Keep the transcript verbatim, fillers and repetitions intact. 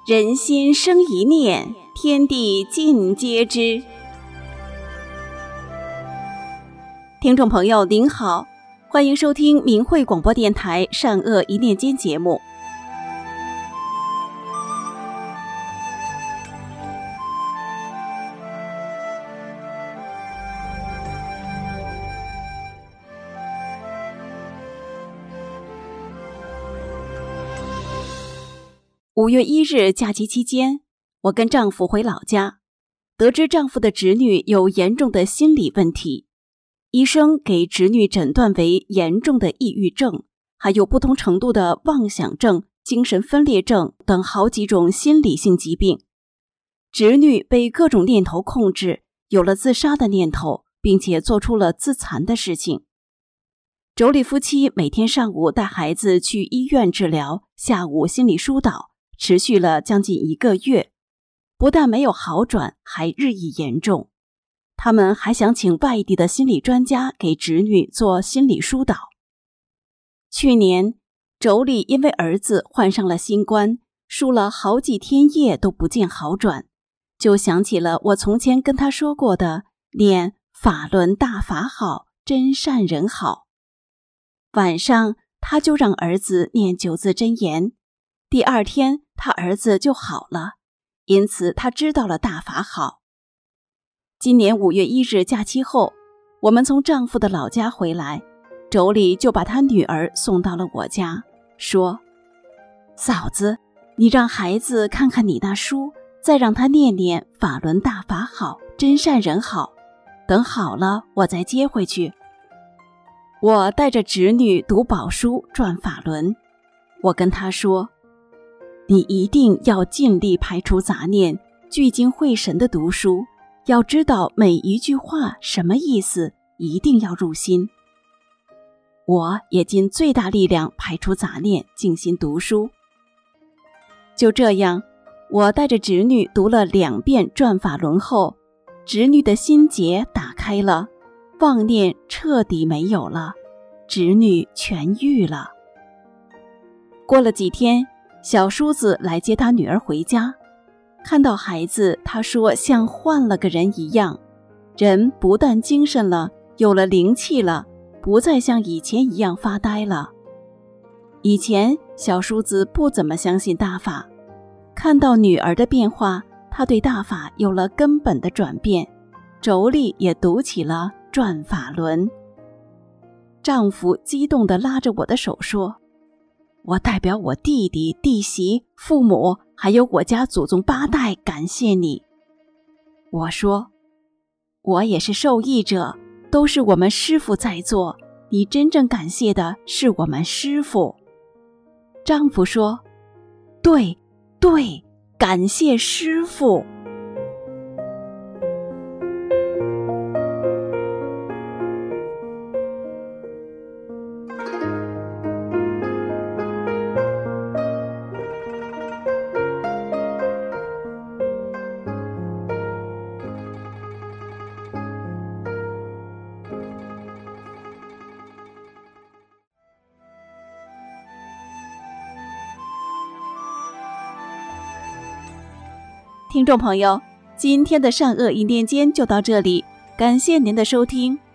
人心生一念，天地尽皆知。听众朋友您好，欢迎收听明慧广播电台善恶一念间节目。五月一日假期期间，我跟丈夫回老家，得知丈夫的侄女有严重的心理问题，医生给侄女诊断为严重的抑郁症，还有不同程度的妄想症、精神分裂症等好几种心理性疾病。侄女被各种念头控制，有了自杀的念头，并且做出了自残的事情。妯娌夫妻每天上午带孩子去医院治疗，下午心理疏导，持续了将近一个月，不但没有好转，还日益严重。他们还想请外地的心理专家给侄女做心理疏导。去年，妯娌因为儿子患上了新冠，输了好几天液都不见好转，就想起了我从前跟他说过的念法轮大法好，真善人好。晚上，他就让儿子念九字真言，第二天他儿子就好了，因此他知道了大法好。今年五月一日假期后，我们从丈夫的老家回来，妯娌就把她女儿送到了我家，说：嫂子，你让孩子看看你那书，再让他念念法轮大法好，真善人好，等好了我再接回去。我带着侄女读宝书转法轮，我跟她说，你一定要尽力排除杂念，聚精会神地读书，要知道每一句话什么意思，一定要入心。我也尽最大力量排除杂念，静心读书。就这样，我带着侄女读了两遍转法轮后，侄女的心结打开了，妄念彻底没有了，侄女痊愈了。过了几天，小叔子来接他女儿回家，看到孩子，他说像换了个人一样，人不但精神了，有了灵气了，不再像以前一样发呆了。以前小叔子不怎么相信大法，看到女儿的变化，他对大法有了根本的转变，妯娌也读起了转法轮。丈夫激动地拉着我的手说，我代表我弟弟、弟媳、父母，还有我家祖宗八代感谢你。我说，我也是受益者，都是我们师父在做，你真正感谢的是我们师父。丈夫说，对对，感谢师父。听众朋友，今天的善恶一念间就到这里，感谢您的收听。